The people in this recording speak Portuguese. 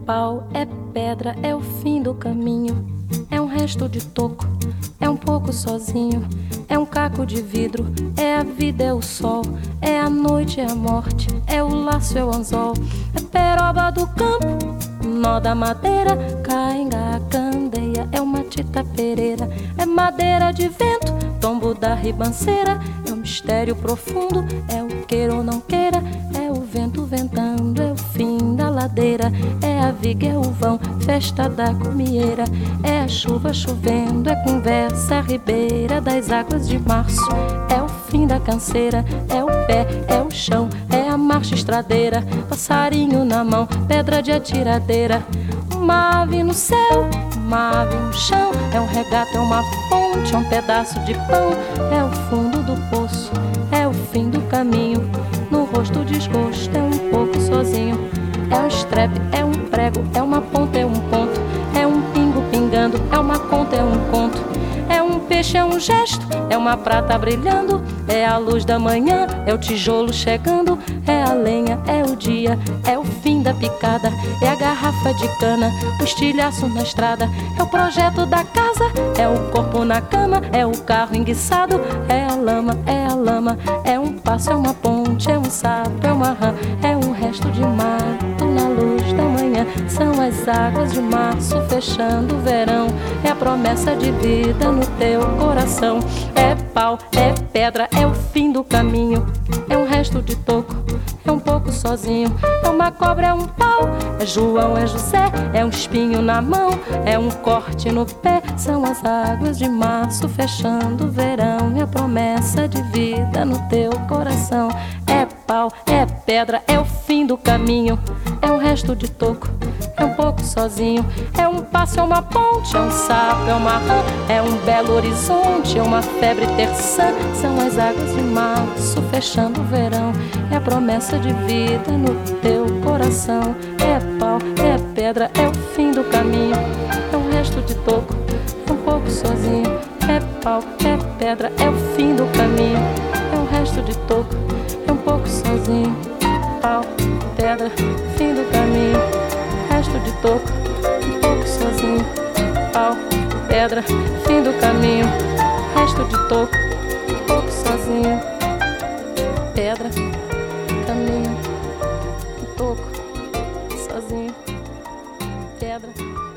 pau, é pedra, é o fim do caminho. É um resto de toco, é um pouco sozinho. É um caco de vidro, é a vida, é o sol. É a noite, é a morte, é o laço, é o anzol. É peroba do campo, nó da madeira. Cainga, candeia, é uma tita pereira. É madeira de vento, tombo da ribanceira. É um mistério profundo, é o queira ou não queira. É o vento ventando, é o fim da ladeira. É a viga, é o vão, festa da comieira. É a chuva chovendo, é conversa, é a ribeira das águas de março. É o fim da canseira, é o pé, é o chão. É a marcha estradeira, passarinho na mão, pedra de atiradeira. Uma ave no céu, uma ave no chão. É um regato, é uma fonte, é um pedaço de pão. É o fundo do poço, é o fim do caminho. No rosto o desgosto, é um pouco sozinho. É um estrepe, é um prego, é uma ponta, é um ponto. É um pingo pingando, é uma conta, é um conto. É um peixe, é um gesto, é uma prata brilhando. É a luz da manhã, é o tijolo chegando. É a lenha, é o dia, é o fim da picada. É a garrafa de cana, o estilhaço na estrada. É o projeto da casa, é o corpo na cama. É o carro enguiçado, é a lama, é a lama. É um passo, é uma ponte, é um sapo, é uma rã. É um resto de mato na luz da manhã. São as águas de março fechando o verão. É a promessa de vida no teu coração. É pau, é pedra, é o fim do caminho. É um resto de toco, é um pouco sozinho. É uma cobra, é um pau, é João, é José. É um espinho na mão, é um corte no pé. São as águas de março fechando o verão. É a promessa de vida no teu coração. É pau, é pedra, é o fim do caminho. É um resto de toco, é um pouco sozinho. É um passo, é uma ponte, é um sapo, é uma rã. É um belo horizonte, é uma febre terçã. São as águas de março fechando o verão. É a promessa de vida no teu coração. É pau, é pedra, é o fim do caminho. É um resto de toco, é um pouco sozinho. É pau, é pedra, é o fim do caminho. É um resto de toco, é um pouco sozinho. Pau, pedra, fim do caminho. Resto de toco, um pouco sozinho. Pau, pedra, fim do caminho. Resto de toco, um pouco sozinho. Pedra, caminho, um toco, sozinho. Pedra.